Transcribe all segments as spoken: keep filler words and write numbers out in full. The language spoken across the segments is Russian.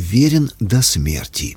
верен до смерти.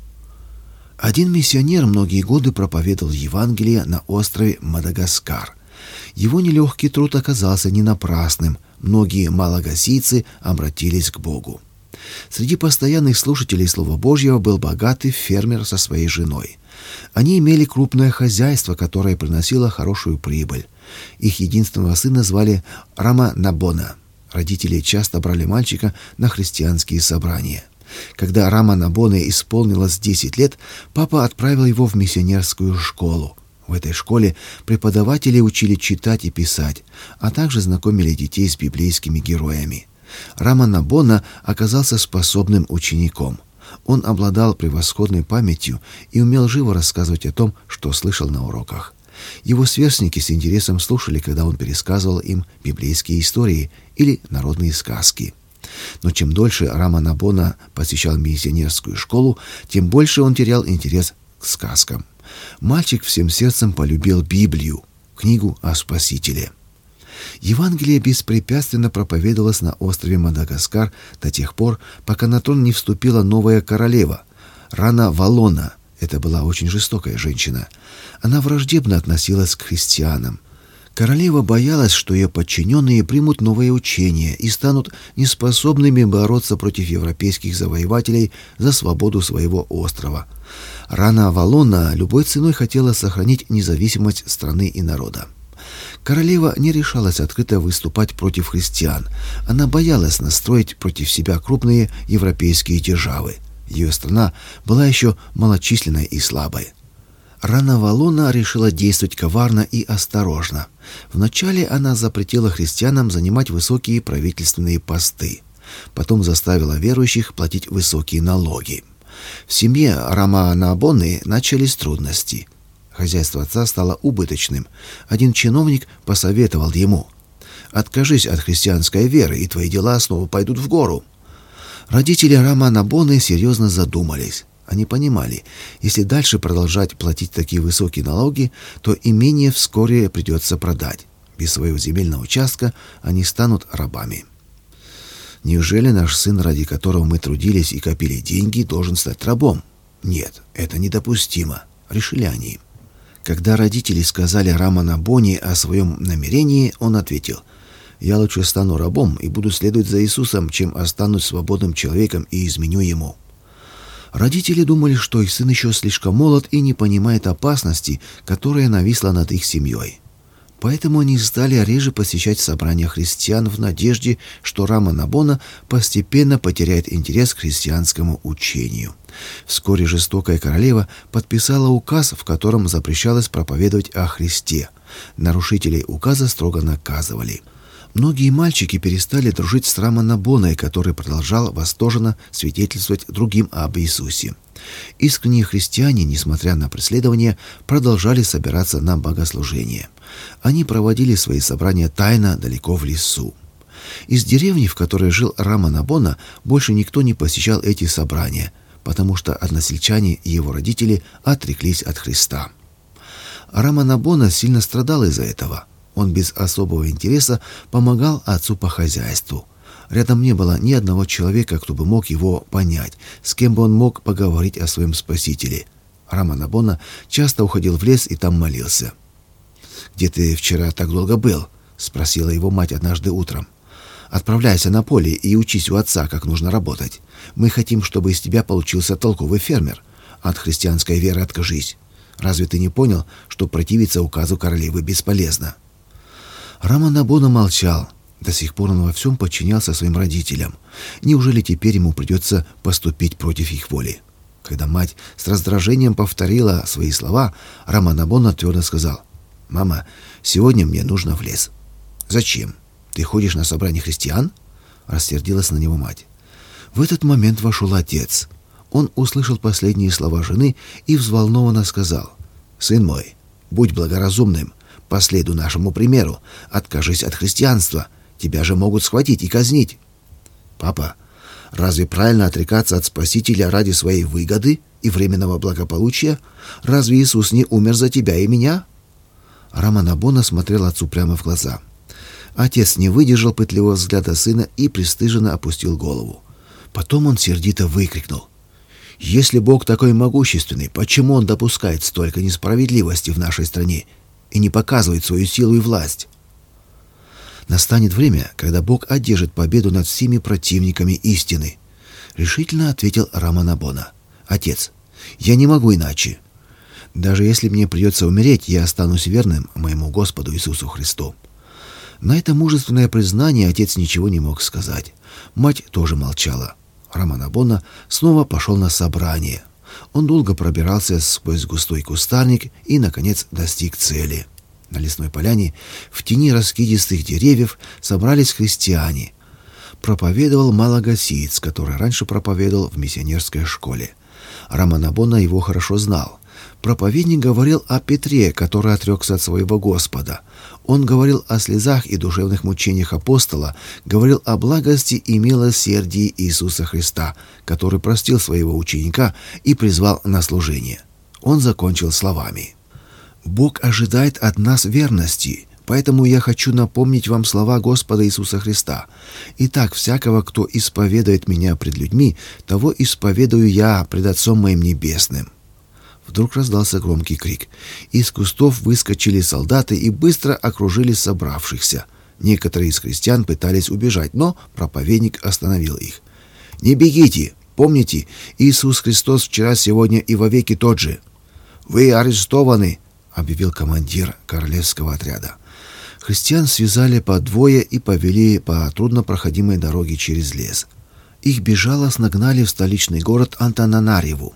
Один миссионер многие годы проповедовал Евангелие на острове Мадагаскар. Его нелегкий труд оказался не напрасным. Многие малагасийцы обратились к Богу. Среди постоянных слушателей Слова Божьего был богатый фермер со своей женой. Они имели крупное хозяйство, которое приносило хорошую прибыль. Их единственного сына звали Раманабона. Родители часто брали мальчика на христианские собрания. Когда Раманабоне исполнилось десять лет, папа отправил его в миссионерскую школу. В этой школе преподаватели учили читать и писать, а также знакомили детей с библейскими героями. Раманабона оказался способным учеником. Он обладал превосходной памятью и умел живо рассказывать о том, что слышал на уроках. Его сверстники с интересом слушали, когда он пересказывал им библейские истории или народные сказки. Но чем дольше Раманабона посещал миссионерскую школу, тем больше он терял интерес к сказкам. Мальчик всем сердцем полюбил Библию, книгу о Спасителе. Евангелие беспрепятственно проповедовалось на острове Мадагаскар до тех пор, пока на трон не вступила новая королева, Рана Валона. Это была очень жестокая женщина. Она враждебно относилась к христианам. Королева боялась, что ее подчиненные примут новое учение и станут неспособными бороться против европейских завоевателей за свободу своего острова. Рана Валона любой ценой хотела сохранить независимость страны и народа. Королева не решалась открыто выступать против христиан. Она боялась настроить против себя крупные европейские державы. Ее страна была еще малочисленной и слабой. Рана Валона решила действовать коварно и осторожно. Вначале она запретила христианам занимать высокие правительственные посты. Потом заставила верующих платить высокие налоги. В семье Раманабоны начались трудности. Хозяйство отца стало убыточным. Один чиновник посоветовал ему: «Откажись от христианской веры, и твои дела снова пойдут в гору». Родители Раманабоны серьезно задумались. Они понимали, если дальше продолжать платить такие высокие налоги, то имение вскоре придется продать. Без своего земельного участка они станут рабами. Неужели наш сын, ради которого мы трудились и копили деньги, должен стать рабом? Нет, это недопустимо, решили они. Когда родители сказали Раманабоне о своем намерении, он ответил: «Я лучше стану рабом и буду следовать за Иисусом, чем останусь свободным человеком и изменю ему». Родители думали, что их сын еще слишком молод и не понимает опасности, которая нависла над их семьей. Поэтому они стали реже посещать собрания христиан в надежде, что Раманабона постепенно потеряет интерес к христианскому учению. Вскоре жестокая королева подписала указ, в котором запрещалось проповедовать о Христе. Нарушителей указа строго наказывали. Многие мальчики перестали дружить с Раманабоной, который продолжал восторженно свидетельствовать другим об Иисусе. Искренние христиане, несмотря на преследования, продолжали собираться на богослужение. Они проводили свои собрания тайно далеко в лесу. Из деревни, в которой жил Раманабона, больше никто не посещал эти собрания, потому что односельчане и его родители отреклись от Христа. Раманабона сильно страдал из-за этого. Он без особого интереса помогал отцу по хозяйству. Рядом не было ни одного человека, кто бы мог его понять, с кем бы он мог поговорить о своем Спасителе. Раманабона часто уходил в лес и там молился. «Где ты вчера так долго был?» — спросила его мать однажды утром. «Отправляйся на поле и учись у отца, как нужно работать. Мы хотим, чтобы из тебя получился толковый фермер. От христианской веры откажись. Разве ты не понял, что противиться указу королевы бесполезно?» Раманабона молчал. До сих пор он во всем подчинялся своим родителям. Неужели теперь ему придется поступить против их воли? Когда мать с раздражением повторила свои слова, Раманабона твердо сказал: «Мама, сегодня мне нужно в лес». «Зачем? Ты ходишь на собрание христиан?» Рассердилась на него мать. В этот момент вошел отец. Он услышал последние слова жены и взволнованно сказал: «Сын мой, будь благоразумным, последуй нашему примеру, откажись от христианства, тебя же могут схватить и казнить». «Папа, разве правильно отрекаться от Спасителя ради своей выгоды и временного благополучия? Разве Иисус не умер за тебя и меня?» Раманабона смотрел отцу прямо в глаза. Отец не выдержал пытливого взгляда сына и пристыженно опустил голову. Потом он сердито выкрикнул: «Если Бог такой могущественный, почему Он допускает столько несправедливости в нашей стране и не показывает свою силу и власть?» «Настанет время, когда Бог одержит победу над всеми противниками истины», — решительно ответил Раманабона. «Отец, я не могу иначе. Даже если мне придется умереть, я останусь верным моему Господу Иисусу Христу». На это мужественное признание отец ничего не мог сказать. Мать тоже молчала. Раманабона снова пошел на собрание. Он долго пробирался сквозь густой кустарник и, наконец, достиг цели. На лесной поляне, в тени раскидистых деревьев, собрались христиане. Проповедовал малагасиец, который раньше проповедовал в миссионерской школе. Раманабона его хорошо знал. Проповедник говорил о Петре, который отрекся от своего Господа. Он говорил о слезах и душевных мучениях апостола, говорил о благости и милосердии Иисуса Христа, который простил своего ученика и призвал на служение. Он закончил словами: «Бог ожидает от нас верности, поэтому я хочу напомнить вам слова Господа Иисуса Христа. Итак, всякого, кто исповедует меня пред людьми, того исповедую я пред Отцом моим Небесным». Вдруг раздался громкий крик. Из кустов выскочили солдаты и быстро окружили собравшихся. Некоторые из христиан пытались убежать, но проповедник остановил их. «Не бегите! Помните, Иисус Христос вчера, сегодня и вовеки тот же». «Вы арестованы!» — объявил командир королевского отряда. Христиан связали по двое и повели по труднопроходимой дороге через лес. Их безжалостно гнали в столичный город Антананареву.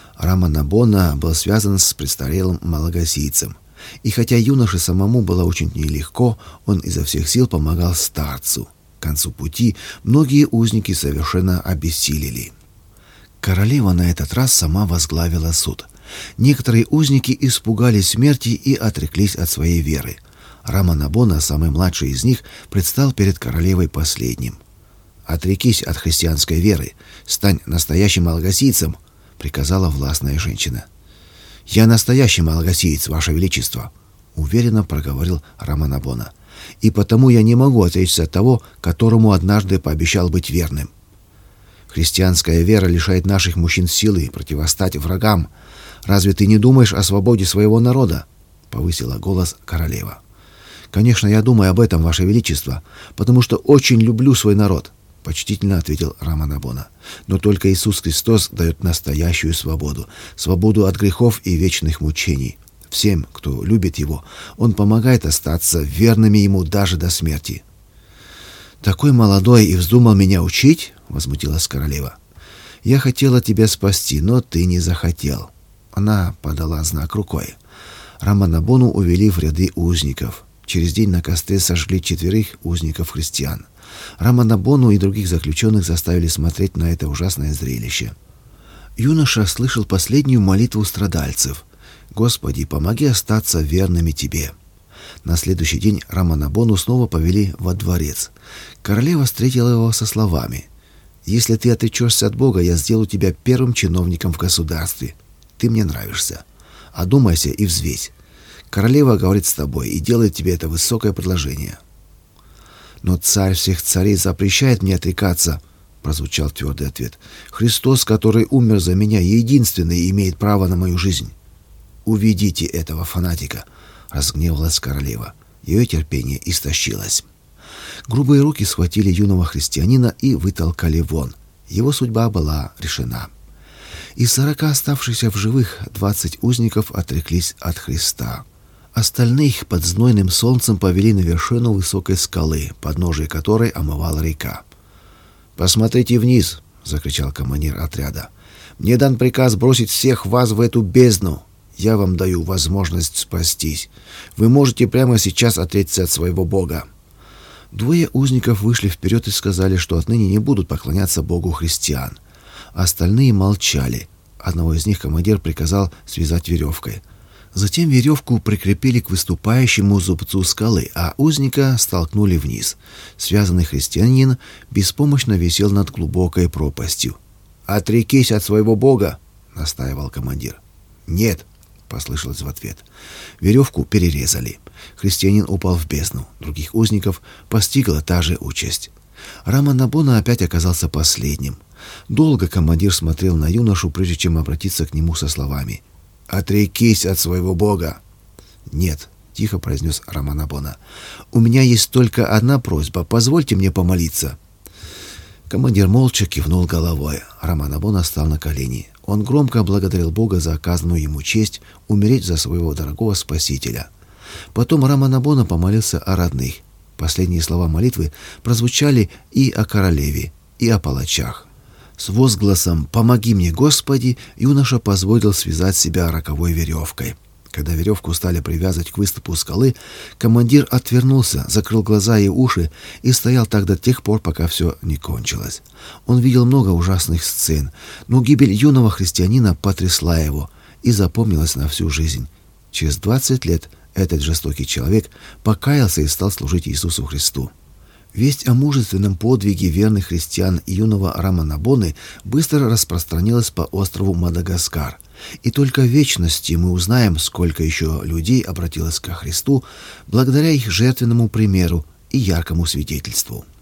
Раманабона был связан с престарелым малагасийцем. И хотя юноше самому было очень нелегко, он изо всех сил помогал старцу. К концу пути многие узники совершенно обессилели. Королева на этот раз сама возглавила суд. Некоторые узники испугались смерти и отреклись от своей веры. Раманабона, самый младший из них, предстал перед королевой последним. «Отрекись от христианской веры, стань настоящим малагасийцем», — приказала властная женщина. «Я настоящий малагасиец, Ваше Величество», — уверенно проговорил Раманабона. «И потому я не могу отречься от того, которому однажды пообещал быть верным. Христианская вера лишает наших мужчин силы противостать врагам. Разве ты не думаешь о свободе своего народа?» — повысила голос королева. «Конечно, я думаю об этом, Ваше Величество, потому что очень люблю свой народ», — почтительно ответил Раманабона. «Но только Иисус Христос дает настоящую свободу, свободу от грехов и вечных мучений. Всем, кто любит Его, Он помогает остаться верными Ему даже до смерти». «Такой молодой и вздумал меня учить?» — возмутилась королева. «Я хотела тебя спасти, но ты не захотел». Она подала знак рукой. Раманабону увели в ряды узников. Через день на костре сожгли четверых узников-христиан. Раманабону и других заключенных заставили смотреть на это ужасное зрелище. Юноша слышал последнюю молитву страдальцев: «Господи, помоги остаться верными Тебе». На следующий день Раманабону снова повели во дворец. Королева встретила его со словами: «Если ты отречешься от Бога, я сделаю тебя первым чиновником в государстве. Ты мне нравишься. Одумайся и взвесь. Королева говорит с тобой и делает тебе это высокое предложение». «Но царь всех царей запрещает мне отрекаться», — прозвучал твердый ответ. «Христос, который умер за меня, единственный имеет право на мою жизнь». «Уведите этого фанатика», — разгневалась королева. Ее терпение истощилось. Грубые руки схватили юного христианина и вытолкали вон. Его судьба была решена. Из сорока оставшихся в живых двадцать узников отреклись от Христа. Остальных под знойным солнцем повели на вершину высокой скалы, подножие которой омывала река. «Посмотрите вниз!» — закричал командир отряда. «Мне дан приказ бросить всех вас в эту бездну. Я вам даю возможность спастись. Вы можете прямо сейчас отречься от своего Бога». Двое узников вышли вперед и сказали, что отныне не будут поклоняться Богу христиан. Остальные молчали. Одного из них командир приказал связать веревкой. Затем веревку прикрепили к выступающему зубцу скалы, а узника столкнули вниз. Связанный христианин беспомощно висел над глубокой пропастью. «Отрекись от своего Бога!» — настаивал командир. «Нет!» — послышалось в ответ. Веревку перерезали. Христианин упал в бездну. Других узников постигла та же участь. Раманабона опять оказался последним. Долго командир смотрел на юношу, прежде чем обратиться к нему со словами: «Отрекись от своего бога!» «Нет», — тихо произнес Раманабона, — «у меня есть только одна просьба. Позвольте мне помолиться». Командир молча кивнул головой. Раманабона стал на колени. Он громко благодарил Бога за оказанную ему честь умереть за своего дорогого спасителя. Потом Раманабона помолился о родных. Последние слова молитвы прозвучали и о королеве, и о палачах. С возгласом «Помоги мне, Господи!» юноша позволил связать себя роковой веревкой. Когда веревку стали привязывать к выступу скалы, командир отвернулся, закрыл глаза и уши и стоял так до тех пор, пока все не кончилось. Он видел много ужасных сцен, но гибель юного христианина потрясла его и запомнилась на всю жизнь. Через двадцать лет этот жестокий человек покаялся и стал служить Иисусу Христу. Весть о мужественном подвиге верных христиан и юного Раманабоны быстро распространилась по острову Мадагаскар. И только в вечности мы узнаем, сколько еще людей обратилось ко Христу благодаря их жертвенному примеру и яркому свидетельству.